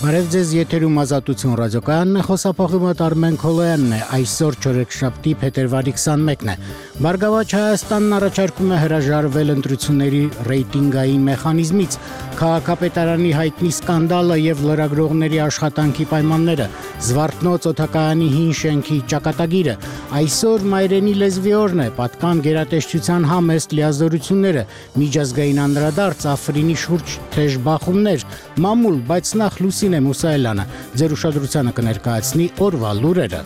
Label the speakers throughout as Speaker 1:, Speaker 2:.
Speaker 1: Բարև ձեզ, եթերում Ազատություն ռադիոկայանն է, խոսափողի մոտ Արմեն Քոլոյանն է, այսօր չորեքշաբթի փետրվարի 21-ն է։ Բարգավաճ Հայաստանն առաջարկում է հրաժարվել ընտրությունների ռեյտինգային մեխանիզմից, քաղաքապետարանի հայտնի սկանդալը եւ լրագրողների աշխատանքի պայմանները, Զվարթնոց օդակայանի հին շենքի ճակատագիրը, այսօր մայրենի լեզվի օրն է, պատկան գերատեսչության համեստ լիազորությունները, միջազգային անդրադարձ, Աֆրինի շուրջ թեժ բախումներ, մամուլ, բայց նախ Լուսինե Մուսայելյանը ձեր ուշադրությանը կներկայացնի օրվա լուրերը։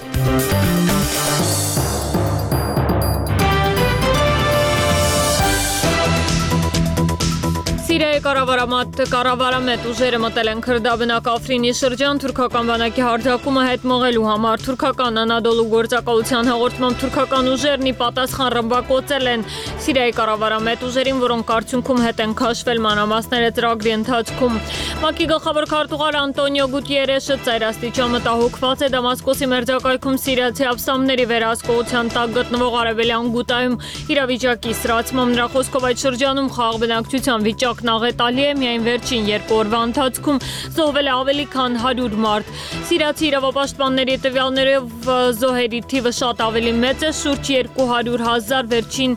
Speaker 2: Սիրիայի կառավարամետ ուժերը մտել են քրդաբնակ Աֆրինի շրջան թուրքական բանակի հարձակումը հետ մղելու համար։ Թուրքական Անադոլու գործակալության հաղորդմամբ թուրքական ուժերն ի պատասխան ռմբակոծել են Սիրիայի կառավարամետ ուժերին, որոնք արդյունքում հետ են քաշվել մանրամասները ծրագրի ընթացքում։ ՄԱԿ-ի գլխավոր քարտուղար Անտոնիո Գուտիերեշը ծայրաստիճան մտահոգված է Դամասկոսի մերձակայքում սիրիացի ափսամների վերահսկողության տակ գտնվող արևելյան Գուտայում իրավիճակի սրացմամբ։ Նրա խոսքով այդ շրջանում խաղաղ բնակչության վիճակն աղետալի է, միայն վերջին 2 օրվա ընթացքում զոհվել է ավելի քան 100 մարդ։ Սիրիացի իրավապաշտպանների տվյալներով զոհերի թիվը շատ ավելի մեծ է, շուրջ 200,000 վերջին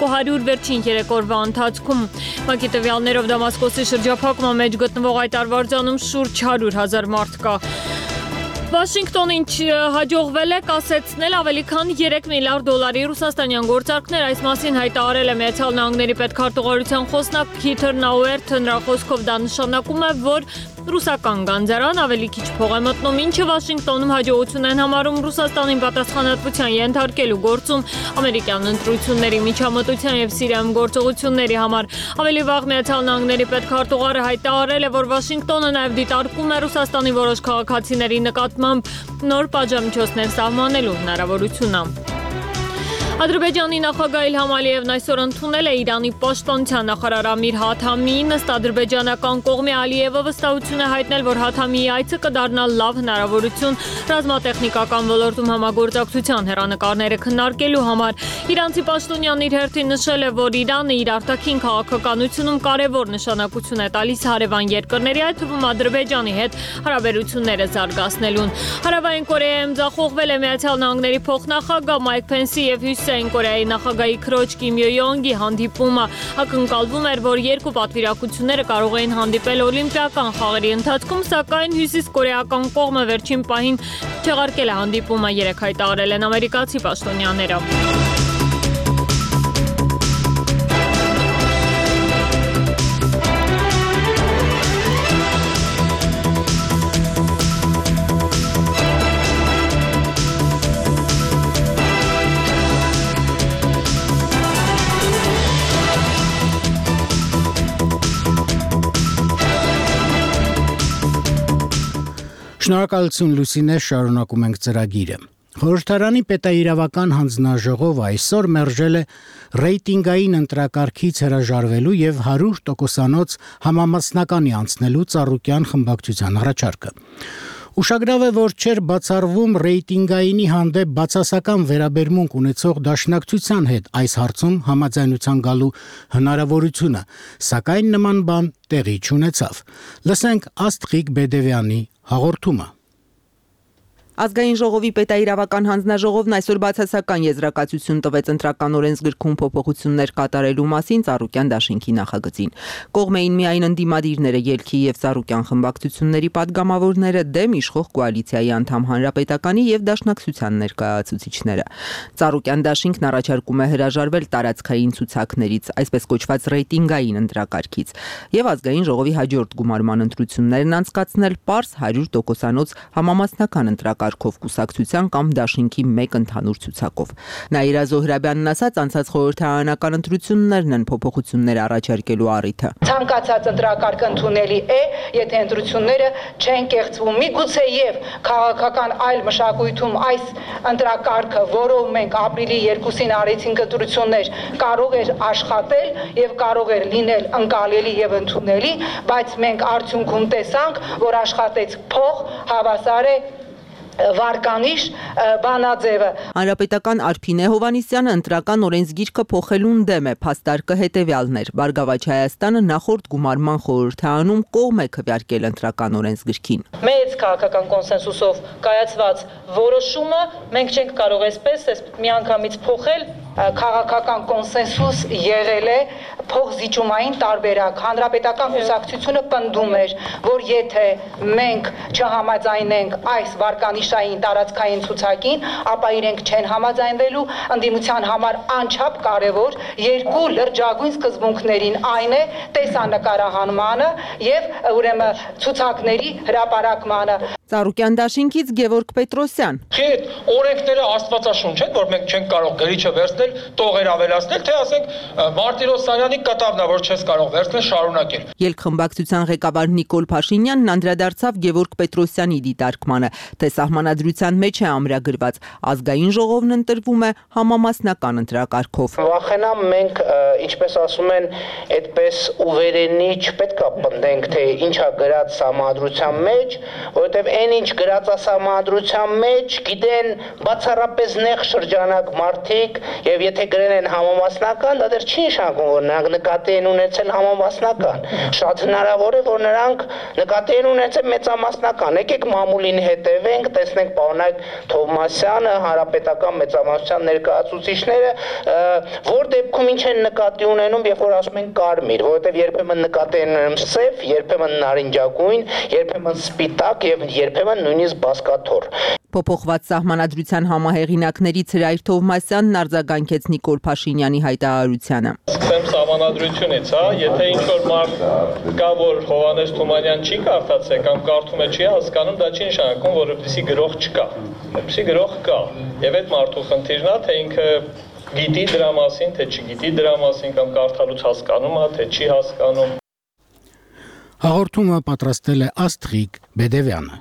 Speaker 2: 3 օրվա ընթացքում։ ՄԱԿ-ի տվյալներով Դամասկոսի շրջափակման մեջ գտնվող այդ արվարձանում շուրջ 100,000 մարդ կա։ Վաշինգտոնին հաջողվել է կասեցնել ավելի քան $3 միլիարդ ռուսաստանյան գործարքներ, այս մասին հայտարարել է Միացյալ Նահանգների պետքարտուղարության խոսնակ Փիթեր Նաուերթը։ Նրա խոսքով դա նշանակում է, որ ռուսական գանձարան ավելի քիչ փող է մտնում, ինչը Վաշինգտոնում հաջողություն են համարում Ռուսաստանին պատասխանատվության ենթարկելու գործում ամերիկյան ընտրությունների միջամտության եւ Սիրիայում գործողությունների համար։ Ավելի վաղ Միացյալ Նահանգների պետքարտուղարը հայտարարել է, որ Վաշինգտոնը նաեւ դիտարկում է Ռուսաստանի որոշ քաղաքացիների նկատմամբ նոր պատժամիջոցներ սահմանելու հնարավորությունը։ Ադրբեջանի նախագահ Իլհամ Ալիևն այսօր ընդունել է Իրանի պաշտպանության նախարար Ամիր Հաթամիին։ Ըստ ադրբեջանական կողմի Ալիևը վստահություն է հայտնել, որ Հաթամիի այցը կդառնա լավ հնարավորություն ռազմատեխնիկական ոլորտում համագործակցության հեռանկարները քննարկելու համար։ Իրանցի պաշտոնյան իր հերթին նշել է, որ Իրանը իր արտաքին քաղաքականությունում կարևոր նշանակություն է տալիս հարևան երկրների, այդ թվում Ադրբեջանի հետ հարաբերությունները զարգացնելուն։ Հարավային Կորեայում ձախողվել է Միացյալ Նահանգների փոխնախագահ Մայք Փենսի եւ Հյուսիսային Կորեայի նախագահի քրոջ Կիմ Յոյոնգի հանդիպումը։ Ակնկալվում էր, որ երկու պատվիրակությունները կարող էին հանդիպել օլիմպիական խաղերի ընթացքում, սակայն հյուսիսկորեական կողմը վերջին պահին չեղարկել է հանդիպումը, երեկ հայտարարել են ամերիկացի պաշտոնյաները։
Speaker 1: Շնորհակալություն Լուսինե, շարունակում ենք ծրագիրը։ Խորհրդարանի պետաիրավական հանձնաժողովը այսօր մերժել է ռեյտինգային ընտրակարգից հրաժարվելու եւ 100%-անոց համամասնականի անցնելու Ծառուկյան խմբակցության առաջարկը։ Ուշագրավ է, որ չէր բացառվում ռեյտինգայինի հանդեպ բացասական վերաբերմունք ունեցող դաշնակցության հետ այս հարցում համաձայնության գալու հնարավորությունը, սակայն նման բան տեղի չունեցավ։ Լսենք Աստղիկ Բեդևյանի հաղորդումը։
Speaker 3: Ազգային ժողովի պետաիրավական հանձնաժողովն այսօր բացասական եզրակացություն տվեց ընտրական օրենսգրքում փոփոխություններ կատարելու մասին Ծառուկյան դաշինքի նախագծին։ Կողմ էին միայն ընդդիմադիրները, ելքի եւ Ծառուկյան խմբակցությունների падգամավորները, դեմ իշխող կոալիցիայի անդամ Հանրապետականի եւ Դաշնակցության ներկայացուցիչները։ Ծառուկյան դաշինքն առաջարկում է հրաժարվել տարածքային ցուցակներից, այսպես կոչված ռեյտինգային ընտրակարգից, եւ ազգային ժողովի հաջորդ գումարման ընտրություններն անցկացնել պարզ 100%-անոց համամասնական ընտրակարգ կարգով կուսակցության կամ դաշինքի մեկ ընդհանուր ցուցակով։ Նաիրա Զոհրաբյանն ասաց, անցած խորհրդարանական ընտրություններն են փոփոխություններ առաջարկելու առիթը։
Speaker 4: Ցանկացած ընտրակարգ ընդունելի է, եթե ընտրությունները չեն կեղծվում։ Միգուցե եւ քաղաքական այլ մշակույթում այս ընտրակարգը, որով մենք ապրիլի 2-ին արեցինք ընտրություններ, կարող էր աշխատել եւ կարող էր լինել ընկալելի եւ ընդունելի, բայց մենք արդյունքում տեսանք, որ աշխատեց փող, հավասար է վարկանիշ բանաձևը։
Speaker 3: Հանրապետական Արփինե Հովանիսյանը ընտրական օրենսգիրքը փոխելուն դեմ է, փաստարկը հետևյալն էր. Բարգավաճ Հայաստանը նախորդ գումարման խորհրդարանում կողմ է քվեարկել ընտրական օրենսգրքին։
Speaker 4: Մեծ քաղաքական կոնսենսուսով կայացված որոշումը մենք չենք կարող այսպես միանգամից փոխել, քաղաքական կոնսենսուս եղել է փոխզիջումային տարբերակ։ Հանրապետական կուսակցությունը պնդում էր, որ եթե մենք չհամաձայնենք այս վարկանիշային տարածքային ցուցակին, ապա իրենք չեն համաձայնվելու, ընդդիմության համար անչափ կարևոր երկու լրջագույն սկզբունքներին, այն է տեսանկարահանմանը եւ ուրեմն ցուցակների հրապարակմանը։
Speaker 3: Ծառուկյան դաշինքից Գևորգ Պետրոսյան։
Speaker 5: Այդ օրենքները աստվածաշունչ են, որ մենք չենք կարող գրիչը վերցնել, տողեր ավելացնել, թե ասենք Մարտիրոս Սարյանի կտավն է, որ չես կարող վերցնել, շարունակել։
Speaker 3: Ելքխմբակցության ղեկավար Նիկոլ Փաշինյանն անդրադարձավ Գևորգ Պետրոսյանի դիտարկմանը, թե սահմանադրության մեջ է ամրագրված ազգային ժողովն ընտրվում է համամասնական ընտրակարգով։
Speaker 6: Վախենամ մենք, ինչպես ասում են, այդպես ուվերենի չպետք է պնդենք, թե ինչա գրած սահմանադրության մեջ, որովհետև այն ինչ գրած է սահմանադրության մեջ, գիտեն բացառապես նեղ շրջանակ մարդիկ, եւ եթե գրել են համամասնական, դա դեռ չի նշանակում, որ նրանք նկատի են ունեցել համամասնական։ Շատ հնարավոր է, որ նրանք նկատի են ունեցել մեծամասնական։ Եկեք մամուլին հետևենք, տեսնենք պարոն Թովմասյանը, հանրապետական մեծամասնության ներկայացուցիչները, որ դեպքում ինչ են նկատի ունենում, երբ որ ասում են կարմիր, որովհետև երբեմն նկատի են ունենում սև, երբեմն նարինջագույն, երբեմն սպիտակ եւ երբեմն նույնիսկ բասկաթոռ։
Speaker 3: Փոփոխված սահմանադրության համահեղինակներից Հրայր Թովմասյանն արձագանքեց Նիկոլ Փաշինյանի հայտարարությանը։
Speaker 5: Սկսեմ սահմանադրությունից, եթե ինչ-որ մարդ կա, որ Հովհաննես Թումանյան չի կարդացել կամ կարդում է չի հասկանում, դա չի նշանակում, որ որպեսզի գրող չկա։ Որպեսզի գրող կա, եւ այդ մարդու խնդիրն է, թե ինքը գիտի դրա մասին, թե չգիտի դրա մասին կամ կարդալուց հասկանում է, թե չի հասկանում։
Speaker 1: Հաղորդումը պատրաստել է Աստղիկ Բեդևյանը։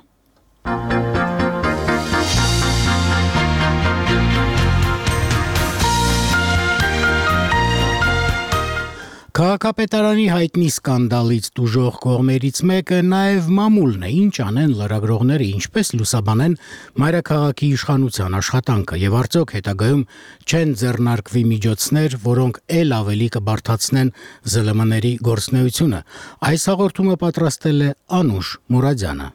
Speaker 1: Քաղաքապետարանի հայտնի սկանդալից տուժող կողմերից մեկը նաև մամուլն է, ինչ անեն լրագրողները, ինչպես լուսաբանեն մայրաքաղաքի իշխանության աշխատանքը եւ արդյոք հետագայում չեն ձեռնարկվի միջոցներ, որոնք ել ավելի կբարդացնեն ԶԼՄ-ների գործունեությունը։ Այս հաղորդումը պատրաստել է Անուշ Մուրադյանը։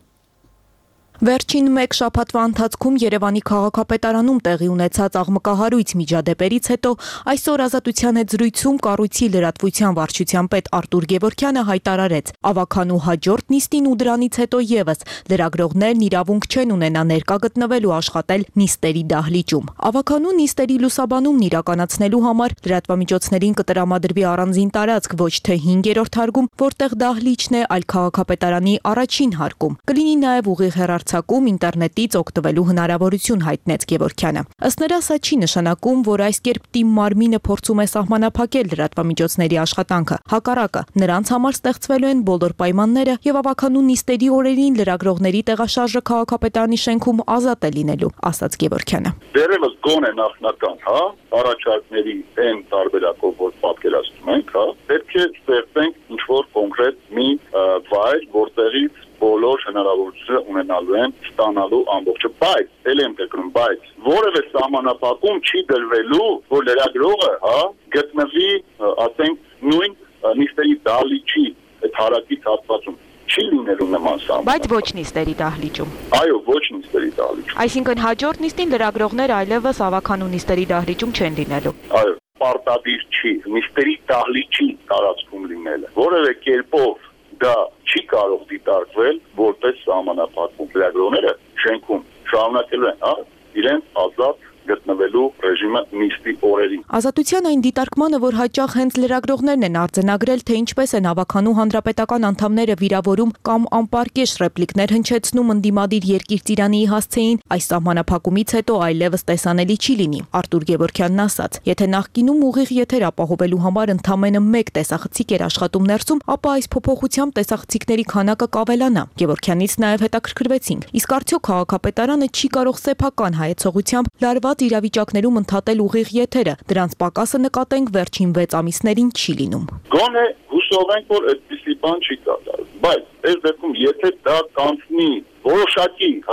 Speaker 7: Վերջին մեկ շաբաթվա ընթացքում Երևանի քաղաքապետարանում տեղի ունեցած աղմկահարույց միջադեպերից հետո այսօր Ազատության հետ զրույցում կառույցի լրատվության վարչության պետ Արտուր Գևորգյանը հայտարարեց. ավագանու հաջորդ նիստին ու դրանից հետո եւս լրագրողներն իրավունք չեն ունենա ներկա գտնվել ու աշխատել նիստերի դահլիճում։ Ավագանու նիստերի լուսաբանումն իրականացնելու համար լրատվամիջոցներին կտրամադրվի առանձին տարածք, ոչ թե 5-րդ հարկում, որտեղ դահլիճն է, այլ քաղաքապետարանի առաջին հարկում։ Կլինի նաեւ ուղիղ հեռարձակում ինտերնետից օգտվելու հնարավորություն հայտնեց Գևորգյանը։ Ըստ նրա, սա չի նշանակում, որ այս կերպ թիմ մարմինը փորձում է սահմանափակել լրատվամիջոցների աշխատանքը։ Հակառակը, նրանց համար ստեղծվելու են բոլոր պայմանները եւ ավագանու նիստերի օրերին լրագրողների տեղաշարժը քաղաքապետարանի շենքում ազատ է լինելու, ասաց Գևորգյանը։
Speaker 8: Դերևս գոնե նախնական, առաջարկների այն տարբերակով, որ պատկերացնում ենք, պետք է ստեղծենք ինչ-որ կոնկրետ մի վայր, որտեղից բոլոր հնարավորությունները ունենալու են ստանալու ամբողջը, բայց ել եմ կրկնում, բայց որևէ սահմանափակում չի դրվելու, որ լրագրողը, գտնվի, ասենք, նույն նիստերի դահլիճի այդ հարակից հատվածում չի լինելու նման սահման։
Speaker 7: Բայց ոչ նիստերի դահլիճում։
Speaker 8: Այո, ոչ նիստերի դահլիճում։
Speaker 7: Այսինքն հաջորդ նիստին լրագրողներ այլևս ավագանու նիստերի դահլիճում չեն լինելու։
Speaker 8: Այո, պարտադիր չի նիստերի դահլիճի տարածքում լինելը։ Որևէ կերպով դա չի կարող դիտարկվել որպես սահմանափակում։ Լրագրողները շենքում շարունակելու են, իրենց ազատ գտնվելու ռեժիմը նիստի օրերին։
Speaker 7: Ազատության այն դիտարկմանը, որ հաճախ հենց լրագրողներն են արձանագրել, թե ինչպես են ավագանու հանրապետական անդամները վիրավորում կամ անպարկեշտ ռեպլիկներ հնչեցնում ընդդիմադիր Երկիր Ծիրանի հասցեին, այս սահմանափակումից հետո այլևս տեսանելի չի լինի։ Արտուր Գևորգյանն ասաց. եթե նախկինում ուղիղ եթեր ապահովելու համար ընդամենը 1 տեսախցիկ էր աշխատում ներսում, ապա այս փոփոխությամբ տեսախցիկների քանակը կավելանա։ Գևորգյանից նաև հետաքրքրվեցինք. իսկ արդյոք քաղաքապետարանը չի կարող սեփական հայեցողությամբ լարված իրավիճակներում ընդհատել ուղիղ եթերը, դրանց պակասը նկատենք վերջին 6 ամիսներին չի լինում։
Speaker 8: Գոնե հուսով ենք, որ այդպիսի բան չի կատարվում, բայց այս դեպքում եթե դա կանցնի որոշակի,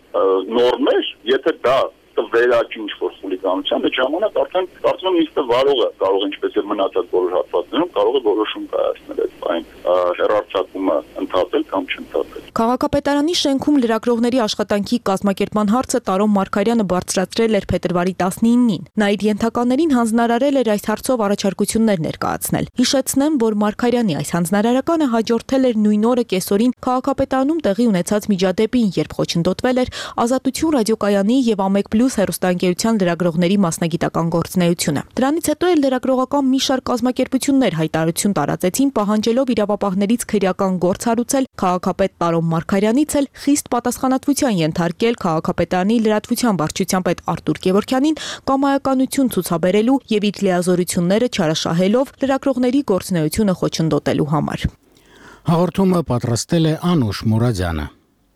Speaker 8: նորմեր, եթե դա վերաճի ինչ-որ խուլիգանության, այդ ժամանակ արդեն կարծում եմ ինքը կարող ինչպես եւ մնացած բոլոր հատվածներում կարող է որոշում կայացնել այդ այն հեռարձակումը ընդհատել կամ չընդհատել։
Speaker 7: Քաղաքապետարանի շենքում լրագրողների աշխատանքի կազմակերպման հարցը Տարոն Մարգարյանը բարձրացրել էր փետրվարի 19-ին։ Նա իր ենթականներին հանձնարարել էր այս հարցով առաջարկություններ ներկայացնել։ Հիշեցնեմ, որ Մարգարյանի այս հանձնարարականը հաջորդել էր նույն օրը կեսօրին քաղաքապետարանում տեղի ունեցած միջադեպին, երբ խոչընդոտվել էր Ազատություն ռադիոկայանի եւ Ամեկ+ հեռուստաընկերության լրագրողների մասնագիտական գործունեությունը։ Դրանից հետո էլ լրագրողական մի շարք կազմակերպություններ հայտարարություն տարածեցին, պահանջելով իրավապահներից քրեական գործ հարուցել, քաղաքապետ Տարոն Մարգարյանից էլ խիստ պատասխանատվության ենթարկել քաղաքապետարանի լրատվության վարչության պետ Արտուր Գևորգյանին կամայականություն ցուցաբերելու եւ իր լիազորությունները չարաշահելով լրագրողների գործունեությունը խոչընդոտելու համար։
Speaker 1: Հաղորդումը պատրաստել է Անուշ Մուրադյանը։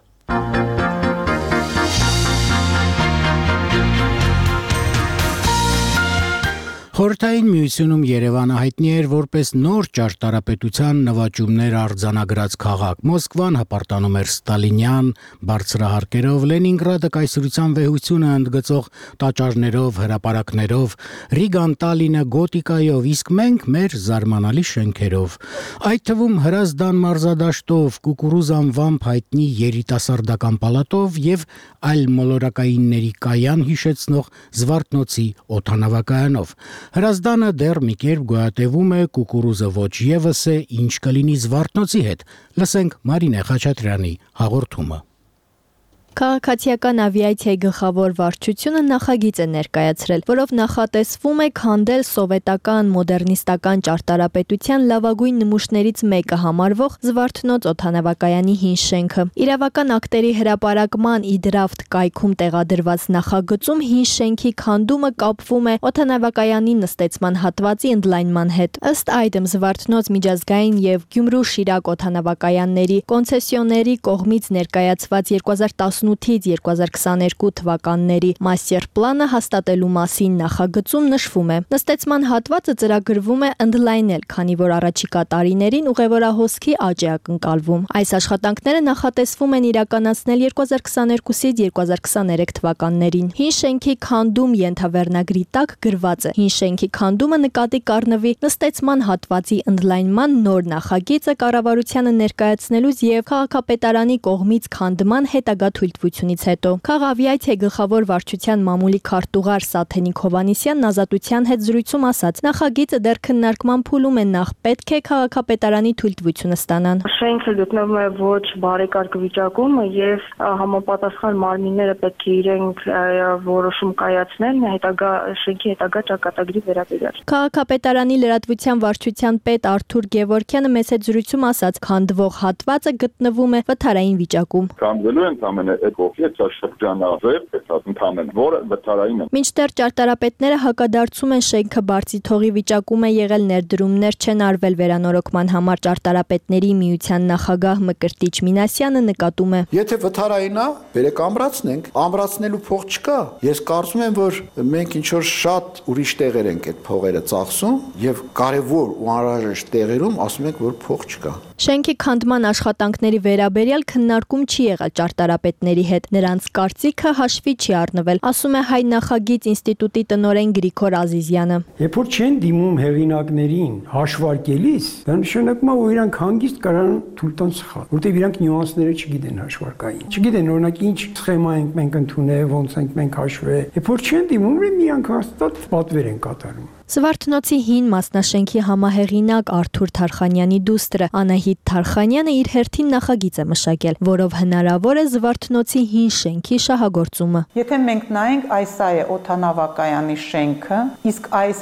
Speaker 1: Խորհրդային միությունում Երևանը հայտնի էր որպես նոր ճարտարապետության նվաճումներ արձանագրած քաղաք։ Մոսկվան հպարտանում էր ստալինյան բարձրահարկերով, Լենինգրադը կայսրության վեհությունը ընդգծող տաճարներով, հրապարակներով, Ռիգան Տալինը գոտիկայով, իսկ մենք մեր զարմանալի շենքերով։ Այդ թվում Հրազդան մարզադաշտով, Կուկուրուզ անվամբ հայտնի երիտասարդական պալատով եւ այլ մոլորակայինների կայան հիշեցնող Զվարթնոցի օդանավակայանով։ Հրազդանը դեռ մի կերպ գոյատևում է, Կուկուրուզը ոչ եւս է, ինչ կլինի Զվարթնոցի հետ։ Լսենք Մարինե Խաչատրյանի հաղորդումը։
Speaker 9: Քաղաքացիական ավիացիայի գլխավոր վարչությունը նախագիծ է ներկայացրել, որով նախատեսվում է քանդել սովետական մոդեռնիստական ճարտարապետության լավագույն նմուշներից մեկը համարվող Զվարթնոց օդանավակայանի հին շենքը։ Իրավական ակտերի հրապարակման Իդրավտ կայքում տեղադրված նախագծում հին շենքի քանդումը կապվում է օդանավակայանի նստեցման հատվածի ընդլայնման հետ։ Ըստ այդմ Զվարթնոց միջազգային եւ Գյումրու-Շիրակ օդանավակայանների կոնցեսիոների կողմից ներկայացված 2018-2022 թվականների մաստեր պլանը հաստատելու մասին նախագծում նշվում է. նստեցման հատվածը ծրագրվում է ընդլայնել, քանի որ առաջիկա տարիներին ուղևորահոսքի աճ է ակնկալվում։ Այս աշխատանքները նախատեսվում են իրականացնել 2022-2023 թվականներին։ Հին շենքի քանդում ենթավերնագրի տակ գրված է. հին շենքի քանդումը նկատի կառնվի նստեցման հատվածի ընդլայնման նոր նախագիծը կառավարությանը ներկայացնելուց եւ քաղաքապետարանի կողմից քանդման հետագա թույլտվությունից հետո։ Քաղավիացիայի գլխավոր վարչության մամուլի քարտուղար Սաթենիկ Հովանիսյանն Ազատության հետ զրույցում ասաց. նախագիծը դեռ քննարկման փուլում է, նախ պետք է քաղաքապետարանի թույլտվությունը ստանան։
Speaker 10: Շենքը գտնվում է ոչ բարեկարգ վիճակում եւ համապատասխան մարմինները պետք է իրենք որոշում կայացնեն շենքի հետագա ճակատագրի վերաբերյալ։
Speaker 9: Քաղաքապետարանի լրատվության վարչության պետ Արտուր Գևորգյանը մեծ հետ զրույցում ասաց. քանդվող հատվածը գտնվում է վթարային վիճակում։
Speaker 8: Քանդվելու են ամենը այդ ողջ շրջանաձև, այդ ընդհանրեն, որը վթարային է։
Speaker 9: Մինչդեռ ճարտարապետները հակադարձում են շենքը բարձի թողի վիճակում է եղել, ներդրումներ չեն արվել վերանորոգման համար։ Ճարտարապետների միության նախագահ Մկրտիչ Մինասյանը նկատում է.
Speaker 11: Եթե վթարային է, բերեք ամրացնենք, ամրացնելու փող չկա։ Ես կարծում եմ, որ մենք ինչ որ շատ ուրիշ տեղեր ենք այդ փողերը ծախսում եւ կարեւոր ու անհրաժեշտ տեղերում ասում ենք, որ փող չկա։
Speaker 9: Շենքի քանդման աշխատանքների վերաբերյալ քննարկում չի եղել ճարտարապետների հետ։ Նրանց կարծիքը հաշվի չի առնվել, ասում է Հայ նախագիծ ինստիտուտի տնօրեն Գրիգոր Ազիզյանը։
Speaker 12: Երբ որ չեն դիմում հեղինակներին հաշվարկելիս, դա նշանակում է, որ իրանք հանգիստ կարան թույլ տան սխալ, որտեղ իրանք նյուանսները չգիտեն հաշվարկային։ Չգիտեն օրինակ ինչ սխեմա ենք մենք ընդունել, ոնց ենք մենք հաշվել։ Երբ որ չեն դիմում, միանք հաստատ պատվեր են կատարում։
Speaker 9: Զվարթնոցի հին մասնաշենքի համահեղինակ Արթուր Թարխանյանի դուստրը Անահիտ Թարխանյանը իր հերթին նախագիծ է մշակել, որով հնարավոր է Զվարթնոցի հին շենքի շահագործումը։
Speaker 13: Եթե մենք նայենք, այս է օդանավակայանի շենքը, իսկ այս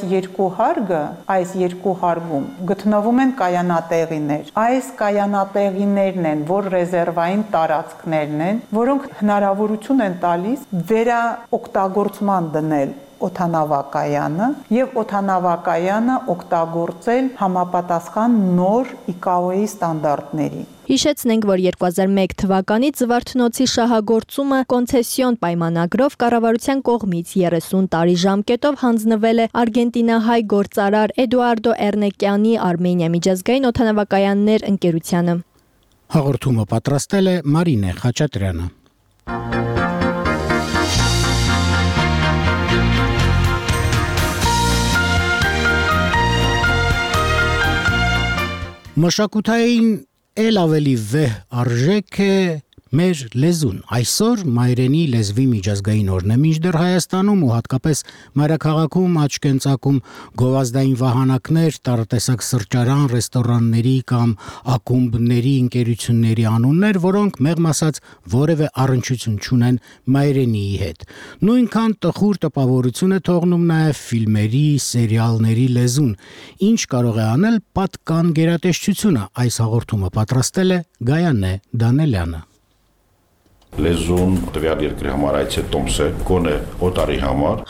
Speaker 13: երկու հարգում գտնվում են կայանատեղիներ։ Այս կայանատեղիներն են, որ ռեզերվային տարածքներն են, որոնք հնարավորություն են տալիս վերաօգտագործման դնել օդանավակայանը եւ օդանավակայանը օգտագործել համապատասխան նոր ICAO-ի ստանդարտների։
Speaker 9: Հիշեցնենք, որ 2001 թվականից Զվարթնոցի շահագործումը կոնցեսիոն պայմանագրով կառավարության կողմից 30 տարի ժամկետով հանձնվել է արգենտինահայ գործարար Էդուարդո Էրնեկյանի Արմենիա միջազգային օդանավակայաններ ընկերությանը։
Speaker 1: Հաղորդումը պատրաստել է Մարինե Խաչատրյանը։ Մշակութային էլ ավելի վեհ արժեք է մեր լեզուն։ Այսօր մայրենի լեզվի միջազգային օրն է, մինչդեռ Հայաստանում ու հատկապես մայրաքաղաքում աչք են ծակում գովազդային վահանակներ, տարատեսակ սրճարան, ռեստորանների կամ ակումբների, ընկերությունների անուններ, որոնք մեղմ ասած որևէ առնչություն չունեն մայրենիի հետ։ Նույնքան տխուր տպավորություն է թողնում նաև ֆիլմերի, սերիալների լեզուն։ Ինչ կարող է անել պատկան գերատեսչությունը։ Այս հաղորդումը պատրաստել է Գայանե Դանելյանը։
Speaker 14: Լեզուն տվյալ երկրի համար այս է տոմսը գոնե օտարի համար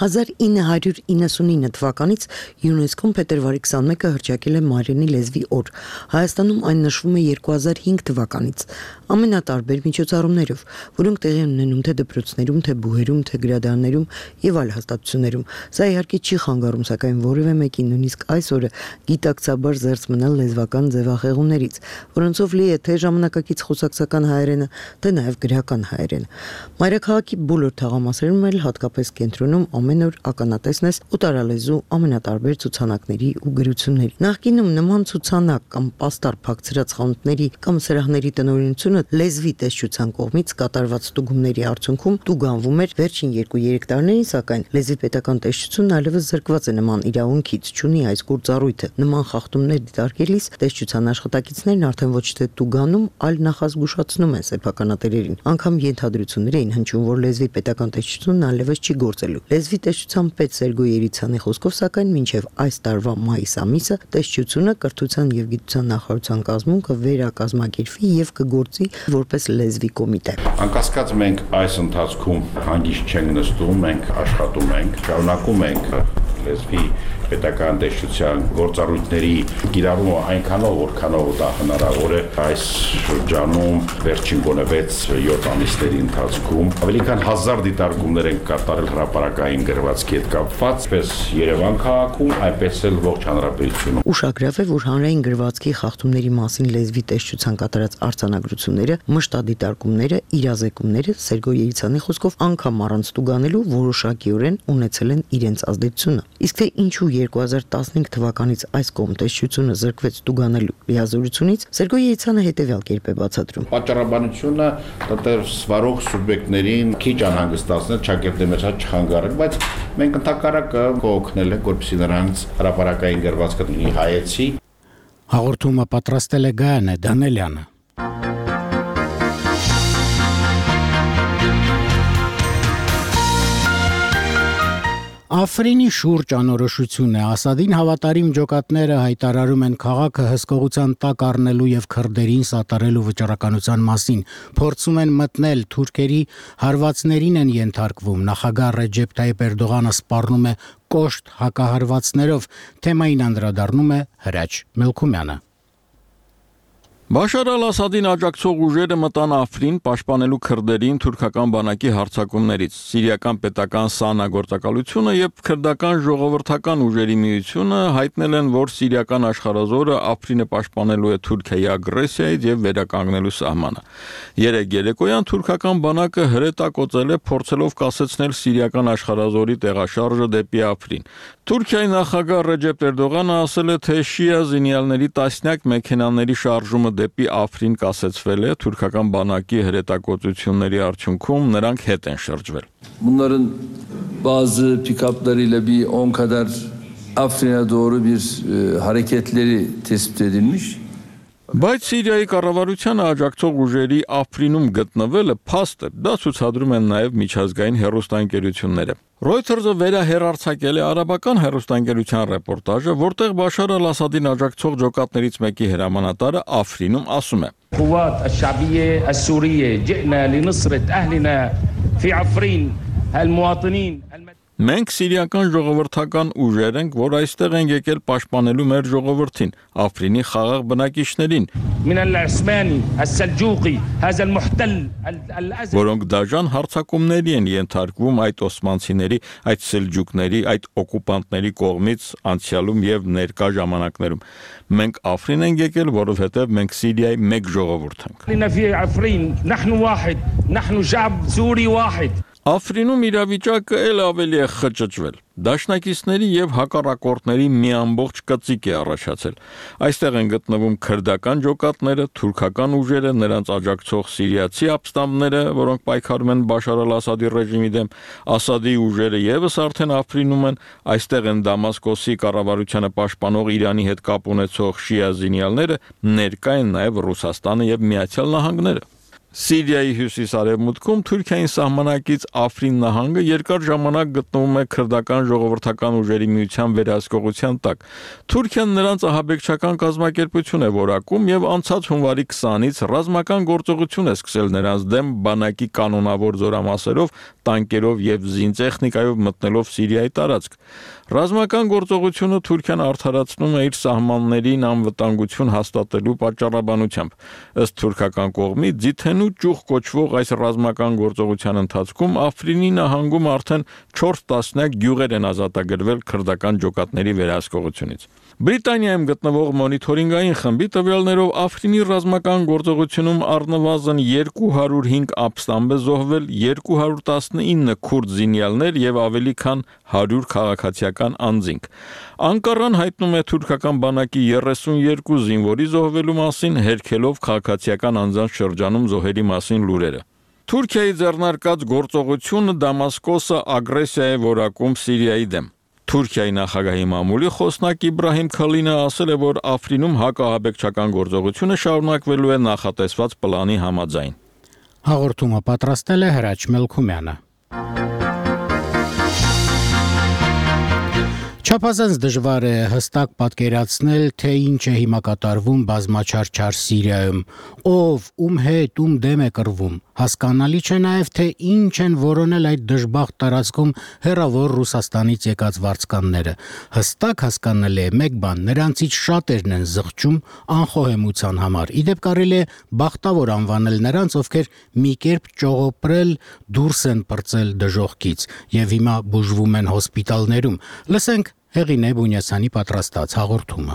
Speaker 15: 1999 թվականից ՅՈՒՆԵՍԿՕ-ն փետրվարի 21-ը հռչակել է մայրենի լեզվի օր։ Հայաստանում այն նշվում է 2005 թվականից ամենատարբեր միջոցառումներով, որոնք տեղի են ունենում թե դպրոցներում, թե բուհերում, թե գրադարաններում եւ այլ հաստատություններում։ Սա իհարկե չի խանգարում, սակայն որևէ մեկին նույնիսկ այս օրը գիտակցաբար զերծ մնալ լեզվական ձևախեղումներից, որոնցով լի է թե ժամանակակից խոսակցական հայերենը, թե նաեւ գրական հայերեն։ Մայրաքաղաքի բոլոր թաղամասերում էլ հատկապես կենտրոնում ամեն օր ականատեսն ես օտարալեզու ամենատարբեր ցուցանակների ու գրությունների։ Նախկինում նման ցուցանակ կամ պաստառ փակցրած խանութների կամ սրահների տնօրինությունը լեզվի տեսչության կողմից կատարված ստուգումների արդյունքում տուգանվում էր վերջին 2-3 տարիներին, սակայն լեզվի պետական տեսչությունն այլևս զրկված է նման իրավունքից, չունի այս գործառույթը։ Նման խախտումներ դիտարկելիս տեսչության աշխատակիցներն արդեն ոչ թե տուգանում, այլ նախազգուշացնում են սեփականատերերին։ Անգամ ենթադրություններ էին հնչում, որ լեզվի պետական տեսչությունն այլևս չի գործելու։ Լեզվի տեսչության պետ Սերգո Երիցյանի խոսքով, սակայն մինչև այս տարվա մայիս ամիսը տեսչությունը կրթության եւ գիտության նախարարության կազմում կվերակազմակերպվի եւ կգործի որպես լեզվի կոմիտե։
Speaker 14: Անկասկած մենք այս ընթացքում հանգիստ չենք նստում, մենք աշխատում ենք, շարունակում ենք լեզվի պետական տեսչության գործառույթների կիրառումը այնքանով, որքանով դա հնարավոր է այս շրջանում վերջին գոնե 6-7 ամիսների ընթացքում ավելի քան 1000 դիտարկումներ են կատարել հրապարակային գրվածքի հետ կապված, պես Երևան քաղաքում, այնպես էլ ողջ հանրապետությունում։
Speaker 15: Ուշագրավ է, որ հանրային գրվածքի խախտումների մասին լեզվի տեսչության կատարած արձանագրությունները, մշտադիտարկումները, իրազեկումները Սերգո Երիցյանի խոսքով անգամ առանց տուգանելու որոշակիորեն ունեցել են իրենց ազդեցությունը։ Իսկ թե ինչու 2015 թվականից այս կողմտեսչությունը զրկվեց տուգանելու լիազորությունից, Սերգո Երիցյանը հետևյալ կերպ է բացատրում։
Speaker 14: Պատճառաբանությունը տնտեսվարող սուբյեկտներին քիչ անհանգստացնել, ճակերտի մեջ չխանգարել, բայց մենք ընդհակառակը կօգնել ենք, որպեսզի նրանց հրապարակային գրվածքը լինի հայեցի։
Speaker 1: Հաղորդումը պատրաստել է Գայանե Դանելյանը։ Աֆրինի շուրջ անորոշություն է, Ասադին հավատարիմ ջոկատները հայտարարում են քաղաքը հսկողության տակ առնելու եւ քրդերին սատարելու վճռականության մասին, փորձում են մտնել թուրքերի հարվածներին են ենթարկվում, նախագահ Ռեջեփ Թայիփ Էրդողանը սպառնում է կոշտ հակահարվածներով, թեմային անդրադառնում է Հրաչ Մելքումյանը։
Speaker 16: Բաշար ալ-Ասադին աջակցող ուժերը մտան Աֆրին պաշտպանելու քրդերին թուրքական բանակի հարձակումներից։ Սիրիական պետական ՍԱՆԱ գործակալությունը եւ քրդական ժողովրդական ուժերի միությունը հայտնել են, որ սիրիական աշխարհազորը Աֆրինը պաշտպանելու է Թուրքիայի ագրեսիայից եւ վերականգնելու սահմանը։ Երեկ երեկոյան թուրքական բանակը հրետակոծել է, փորձելով կասեցնել սիրիական աշխարհազորի տեղաշարժը դեպի Աֆրին։ Թուրքիայի նախագահ Ռեջեփ Էրդողանը ասել է, թե շիա զինյալների տասնյակ մեքենաների շարժումը դեպի Աֆրին կասեցվել է, թուրքական բանակի հրետակոծությունների արդյունքում նրանք հետ են շրջվել։
Speaker 17: Bunların bazı pikaplarıyla bir 10 kadar Afrin'e doğru bir hareketleri tespit edilmiş.
Speaker 16: Բայց Սիրիայի կառավարությանը աջակցող ուժերի Աֆրինում գտնվելը փաստ է, դա ցուցադրում են նաև միջազգային հեռուստաընկերությունները։ Reuters-ը վերահեռարձակել է արաբական հեռուստաընկերության ռեպորտաժը, որտեղ Բաշար ալ-Ասադին աջակցող ջոկատներից մեկի հրամանատարը Աֆրինում ասում է.
Speaker 18: القوات الشعبية السورية جئنا لنصرة أهلنا في عفرين المواطنين.
Speaker 16: Մենք սիրիական ժողովրդական ուժեր ենք, որ այստեղ են եկել պաշտպանելու մեր ժողովրդին, Աֆրինի խաղաղ բնակիչներին, որոնք դաժան հարձակումների են ենթարկվում այդ օսմանցիների, այդ սելջուկների, այդ օկուպանտների կողմից անցյալում եւ ներկա ժամանակներում։ Մենք Աֆրին ենք եկել, որովհետեւ մենք Սիրիայի մեկ ժողովուրդ ենք։ Աֆրինում իրավիճակը ել ավելի է խճճվել։ Դաշնակիցների եւ հակառակորդների մի ամբողջ կծիկ է առաջացել։ Այստեղ են գտնվում քրդական ջոկատները, թուրքական ուժերը, նրանց աջակցող սիրիացի ապստամբները, որոնք պայքարում են Բաշար al-Ասադի ռեժիմի դեմ, Ասադի ուժերը եւս արդեն Աֆրինում են, այստեղ են Դամասկոսի կառավարությանը պաշտպանող Իրանի հետ կապ ունեցող շիա զինյալները, ներկա են նաեւ Ռուսաստանը եւ Միացյալ Նահանգները։ Սիրիայի հյուսիս-արևմուտքում Թուրքիային սահմանակից Աֆրին նահանգը երկար ժամանակ գտնվում է քրդական ժողովրդական ուժերի միության վերահսկողության տակ։ Թուրքիան նրանց ահաբեկչական կազմակերպություն է որակում եւ անցած հունվարի 20-ից ռազմական գործողություն է սկսել նրանց դեմ բանակի կանոնավոր զորամասերով, տանկերով եւ զինտեխնիկայով մտնելով Սիրիայի տարածք։ Ռազմական գործողությունը Թուրքիան արդարացնում է իր սահմաններին անվտանգություն հաստատելու պատճառաբանությամբ։ Ըստ թուրքական կողմի Ձիթենու ճյուղ կոչվող այս ռազմական գործողության ընթացքում Աֆրինի նահանգում արդեն 4 տասնյակ գյուղեր են ազատագրվել քրդական ջոկատների վերահսկողությունից։ Բրիտանիայում գտնվող մոնիթորինգային խմբի տվյալներով Աֆրինի ռազմական գործողությունում առնվազն 205 ապստամբ է զոհվել, 219 քուրդ զինյալներ եւ ավելի քան 100 քաղաքացիական անձինք։ Անկարան հայտնում է թուրքական բանակի 32 զինվորի զոհվելու մասին, հերքելով քաղաքացիական անձանց շրջանում զոհերի մասին լուրերը։ Թուրքիայի ձեռնարկած գործողությունը Դամասկոսը ագրեսիա է որակում Սիրիայի դեմ։ Թուրքիայի նախագահի մամուլի խոսնակ Իբրահիմ Քալինը ասել է, որ Աֆրինում հակահաբեկչական գործողությունը շարունակվելու է նախատեսված պլանի համաձայն։
Speaker 1: Հաղորդումը պատրաստել է Հրաչ Մելքումյանը։ Չափազանց դժվար է հստակ պատկերացնել, թե ինչ է հիմա կատարվում բազմաչարչար Սիրիայում, ով, ում հետ, ում դեմ է կռվում։ Հասկանալի չէ նաև, թե ինչ են որոնել այդ դժբախտ տարածքում հեռավոր Ռուսաստանից եկած վարձկանները։ Հստակ հասկանալի է մեկ բան, նրանցից շատերն են զղջում անխոհեմության համար։ Իդեպ կարելի է բախտավոր անվանել նրանց, ովքեր մի կերպ ճողոպրել դուրս են պրծել դժոխքից եւ հիմա բուժվում են հոսպիտալներում։ Լսենք Հեղինե Բունյասյանի պատրաստած հաղորդումը։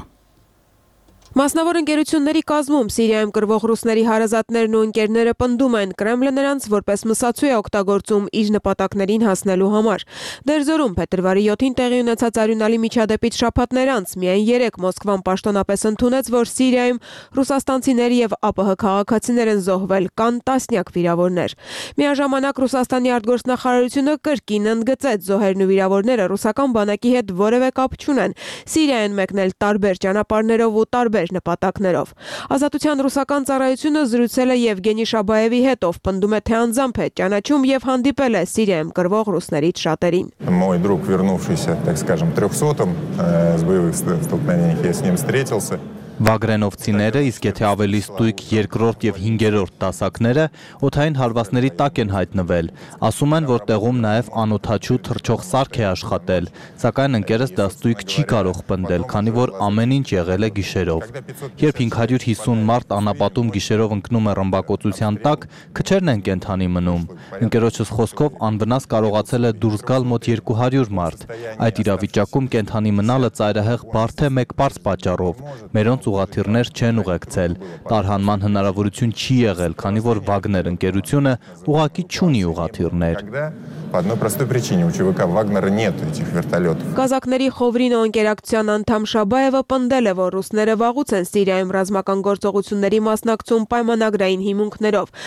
Speaker 19: Մասնավոր ընկերությունների կազմում Սիրիայում կռվող ռուսների հարազատներն ու ընկերները պնդում են, Կրեմլը նրանց որպես մսացու է օգտագործում իր նպատակներին հասնելու համար։ Դերձորում փետրվարի 7-ին տեղի ունեցած արյունալի միջադեպից շաբաթներ անց միայն 3 Մոսկվան պաշտոնապես ընդունեց, որ Սիրիայում ռուսաստանցիներ եւ ԱՊՀ քաղաքացիներ են զոհվել, կան տասնյակ վիրավորներ։ Միաժամանակ Ռուսաստանի արտգործնախարարությունը կրկին ընդգծեց զոհերն ու վիրավորները ռուսական բանակի հետ որևէ կապ չունեն։ Սիրիա են մեկնել տարբեր ճանապարհներով ու տարբեր նպատակներով։ Ազատության ռուսական ծառայությունը զրուցել է Եվգենի Շաբաևի հետ, ով պնդում է, թե անձամբ է ճանաչում եւ հանդիպել է Սիրիայում կռվող ռուսներից շատերին։
Speaker 20: Мой друг, вернувшийся, так скажем, 300-м с боевых столкновений, я с ним встретился.
Speaker 21: Վագրենովցիները, իսկ եթե ավելի ստույգ երկրորդ եւ 5-րդ դասակները օդային հարվածների տակ են հայտնվել։ Ասում են, որ տեղում նաեւ անօթաչու թռչող սարք է աշխատել, սակայն ընկերս դա ստույգ չի կարող պնդել, քանի որ ամեն ինչ եղել է գիշերով։ Երբ 550 մարդ անապատում գիշերով ընկնում է ռմբակոծության տակ, քչերն են կենթանի մնում։ Ընկերոջս խոսքով անվնաս կարողացել է դուրս գալ մոտ 200 մարդ։ Այդ իրավիճակում կենթանի մնալը ծայրահեղ բարդ է մեկ պարզ պատճառով։ Մերոնց ուղաթիռներ չեն ուղեկցել։ Տարհանման հնարավորություն չի եղել, քանի որ Վագներ ընկերությունը ուղղակի չունի ուղաթիռներ։
Speaker 20: По одной простой причине, у ЧВК Вагнера нет этих вертолетов.
Speaker 19: Կազակների Խովրինո ընկերակցության անդամ Շաբաևը պնդել է, որ ռուսները վաղուց են Սիրիայում ռազմական գործողությունների մասնակցում պայմանագրային հիմունքներով։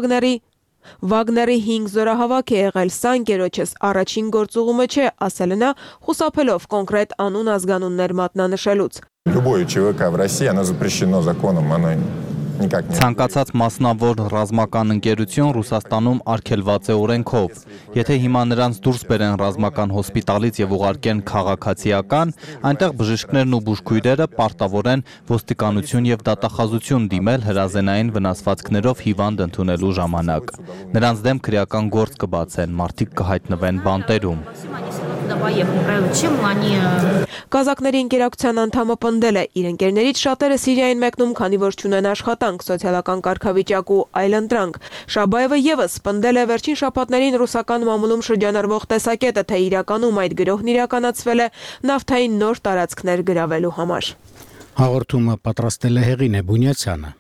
Speaker 19: Վագների 5 զորահավաք է եղել, սա ընկերոջս առաջին գործուղումը չէ, ասել է նա, խուսափելով կոնկրետ անուն ազգանուններ մատնանշելուց։
Speaker 20: Любое ЧВК в России, оно запрещено законом, оно никак не.
Speaker 21: Ցանկացած մասնավոր ռազմական ընկերություն Ռուսաստանում արգելված է օրենքով։ Եթե հիմա նրանց դուրս բերեն ռազմական հոսպիտալից եւ ուղարկեն քաղաքացիական, այնտեղ բժիշկներն ու բուժքույրերը պարտավոր են ոստիկանություն եւ դատախազություն դիմել հրազենային վնասվածքներով հիվանդ ընդունելու ժամանակ։ Նրանց դեմ քրեական գործ կբացեն, մարդիկ կհայտնվեն բանտերում։
Speaker 19: Կազակների ընկերակցության անդամը պնդել է, իր ընկերներից շատերը Սիրիային մեկնում, քանի որ չունեն աշխատանք, սոցիալական կարգավիճակ ու այլընտրանք։ Շաբաևը եւս պնդել է վերջին շաբաթներին ռուսական մամուլում շրջանառվող տեսակետը, թե իրականում այդ գրոհն իրականացվել է նավթային նոր տարածքներ գրավելու համար։
Speaker 1: Հաղորդումը պատրաստել է Հեղինե Բունյասյանը։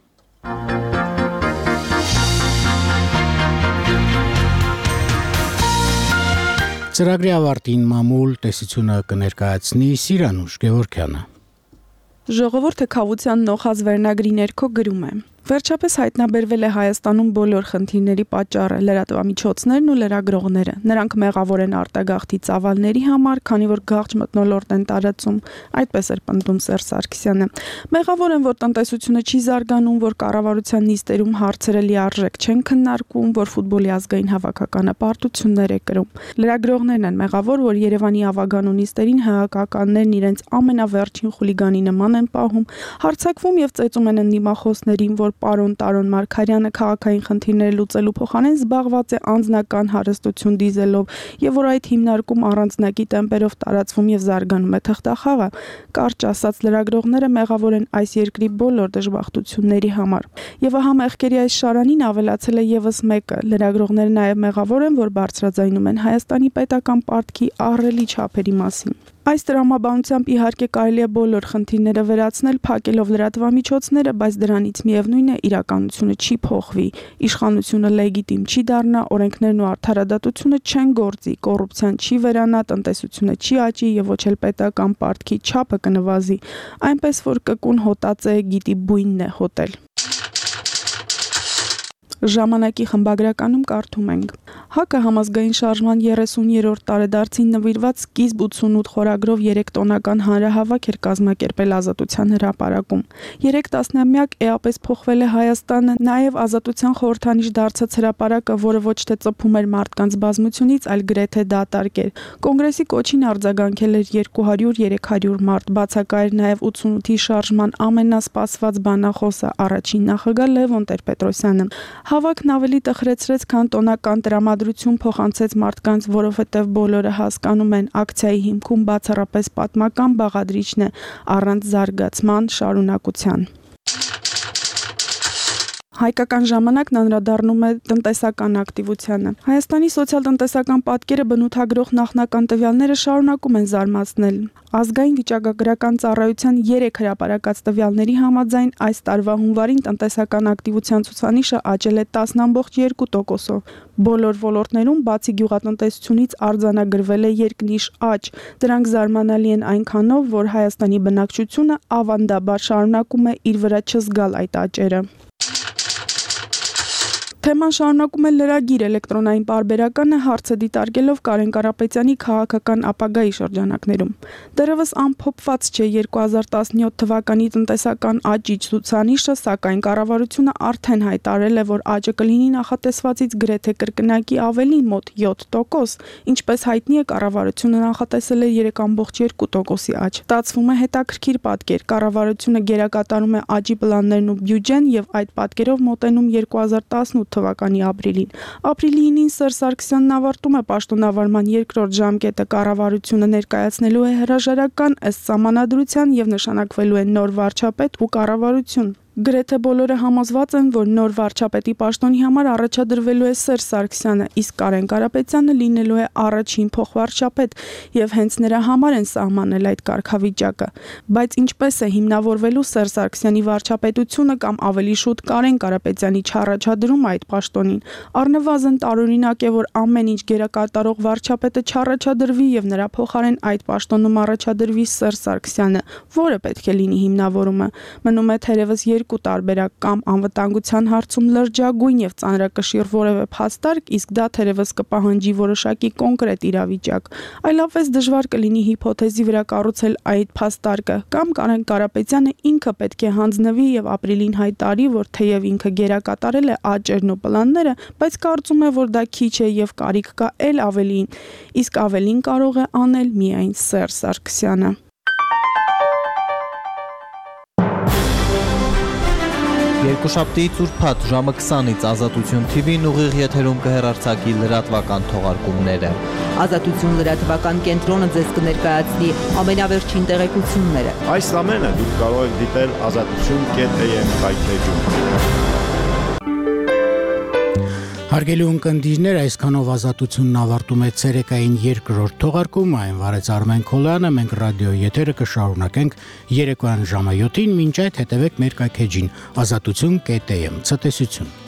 Speaker 1: Ծրագրի ավարտին մամուլ տեսությունը կներկայացնի Սիրանուշ Գևորգյանը։
Speaker 2: Ժողովուրդը քավության նոխած վերնագրի ներքո գրում է. Վերջապես հայտնաբերվել է Հայաստանում բոլոր խնդիրների պատճառը՝ լրատվամիջոցներն ու լրագրողները։ Նրանք մեղավոր են արտագաղթի ծավալների համար, քանի որ գաղթ մթնոլորտ են տարածում, այդպես էր պնդում Սերժ Սարգսյանը։ Մեղավոր են, որ տնտեսությունը չի զարգանում, որ կառավարության նիստերում հարցերը լիարժեք չեն քննարկվում, որ ֆուտբոլի ազգային հավաքականը պարտություններ է կրում։ Լրագրողներն են մեղավոր, որ Երևանի ավագանու նիստերին ՀՀԿ-ականներն իրենց ամենավերջին խուլիգանի նման են պահում, հարձակվում եւ ծեծում են ընդդիմախոսներին, որ պարոն Տարոն Մարգարյանը քաղաքային խնդիրները լուծելու փոխարեն զբաղված է անձնական հարստություն դիզելով եւ որ այդ հիմնարկում առանձնակի տեմպերով տարածվում եւ զարգանում է թղթախաղը, կարճ ասած լրագրողները մեղավոր են այս երկրի բոլոր դժբախտությունների համար։ Եվ ահա մեղքերի այս շարանին ավելացել է եւս մեկը. լրագրողները նաեւ մեղավոր են, որ բարձրաձայնում են Հայաստանի պետական պարտքի ահռելի չափերի մասին։ Այս տրամաբանությամբ իհարկե կարելի է բոլոր խնդիրները վերացնել, փակելով լրատվամիջոցները, բայց դրանից միևնույն է իրականությունը չի փոխվի, իշխանությունը լեգիտիմ չի դառնա, օրենքներն ու արդարադատությունը չեն գործի, կոռուպցիան չի վերանա, տնտեսությունը չի աճի եւ ոչ էլ պետական պարտքի չափը կնվազի, այնպես որ կկուն հոտածե գիտի բույնն է հոտել։ Ժամանակի խմբագրականում կարդում ենք. ՀԱԿ-ը համազգային շարժման 30-րդ տարեդարձին նվիրված սկիզբ 88 խորագրով 3 տոնական հանրահավաք էր կազմակերպել Ազատության հրապարակում։ 3 տասնամյակ էապես փոխվել է Հայաստանը, նաև Ազատության խորհրդանիշ դարձած հրապարակը, որը ոչ թե ծփում էր մարդկանց բազմությունից, այլ գրեթե դատարկ էր։ Կոնգրեսի կոչին արձագանքել էր 200-300 մարդ, բացակա էր նաև 88-ի շարժման ամենասպասված բանախոսը, առաջին նախագահ Լևոն Տեր-Պետրոսյանը։ Հավաքն ավելի տխրեցրեց, քան տոնական տրամադրություն փոխանցեց մարդկանց, որովհետև բոլորը հասկանում են, ակցիայի հիմքում բացառապես պատմական բաղադրիչն է առանց զարգացման շարունակության։ Հայկական ժամանակն անդրադառնում է տնտեսական ակտիվությանը։ Հայաստանի սոցիալ-տնտեսական պատկերը բնութագրող նախնական տվյալները շարունակում են զարմացնել։ Ազգային վիճակագրական ծառայության 3 հրապարակած տվյալների համաձայն այս տարվա հունվարին տնտեսական ակտիվության ցուցանիշը աճել է 10.2%-ով։ Բոլոր ոլորտներում, բացի գյուղատնտեսությունից, արձանագրվել է երկնիշ աճ։ Դրանք զարմանալի են այնքանով, որ Հայաստանի բնակչությունը ավանդաբար շարունակում է իր վրա չզգալ այդ աճերը։ Թեման շարունակում է լրագիր էլեկտրոնային պարբերականը հարցը դիտարկելով Կարեն Կարապետյանի քաղաքական ապագայի շրջանակներում։ Դեռևս ամփոփված չէ 2017 թվականի տնտեսական աճի ցուցանիշը, սակայն կառավարությունը արդեն հայտարարել է, որ աճը կլինի նախատեսվածից գրեթե կրկնակի ավելի, մոտ 7%, ինչպես հայտնի է, կառավարությունը նախատեսել է 3.2%-ի աճ։ Ստացվում է հետաքրքիր պատկեր։ Կառավարությունը գերակատարում է աճի պլաններն ու բյուջեն եւ այդ պատկերով մոտենում 2018 թվականի ապրիլին։ Ապրիլի 9-ին Սերժ Սարգսյանն ավարտում է պաշտոնավարման երկրորդ ժամկետը, կառավարությունը ներկայացնելու է հրաժարական ըստ սահմանադրության եւ նշանակվելու է նոր վարչապետ ու կառավարություն։ Գրեթե բոլորը համոզված են, որ նոր վարչապետի պաշտոնի համար առաջադրվելու է Սերժ Սարգսյանը, իսկ Կարեն Կարապետյանը լինելու է առաջին փոխվարչապետ եւ հենց նրա համար են սահմանել այդ կարգավիճակը։ Բայց ինչպես է հիմնավորվելու Սերժ Սարգսյանի վարչապետությունը կամ ավելի շուտ Կարեն Կարապետյանի չառաջադրումը այդ պաշտոնին։ Առնվազն տարօրինակ է, որ ամեն ինչ գերակատարող վարչապետը չառաջադրվի եւ նրա փոխարեն այդ պաշտոնում առաջադրվի Սերժ Սարգսյանը, որը պետք է լինի հիմնավորումը։ Մնում է թերևս երկու տարբերակ կամ անվտանգության հարցում լրջագույն եւ ծանրակշիռ որևէ փաստարկ, իսկ դա թերևս կպահանջի որոշակի կոնկրետ իրավիճակ։ Այլապես դժվար կլինի հիփոթեզի վրա կառուցել այդ փաստարկը, կամ Կարեն Կարապետյանը ինքը պետք է հանձնվի եւ ապրիլին հայտարարի, որ թեև ինքը գերակատարել է աճերն ու պլանները, բայց կարծում է, որ դա քիչ է եւ կարիք կա էլ ավելին, իսկ ավելին կարող է անել միայն Սերժ Սարգսյանը։
Speaker 21: Երկուշաբթիից ուրբաթ ժամը 20-ից Ազատություն TV-ն ուղիղ եթերում կհեռարձակի լրատվական թողարկումները։
Speaker 3: Ազատություն լրատվական կենտրոնը ձեզ կներկայացնի ամենավերջին տեղեկությունները։
Speaker 22: Այս ամենը դուք կարող եք դիտել azatutun.am վայրէջում։
Speaker 1: Հարգելի ունկնդիրներ, այսքանով Ազատությունն ավարտում է ցերեկային երկրորդ թողարկումը, այն վարեց Արմեն Քոլյանը, մենք ռադիոյի եթերը կշարունակենք երեկոյան ժամը 7-ին, մինչ այդ հետևեք մեր կայքեջին azatutun.am, ցտեսություն։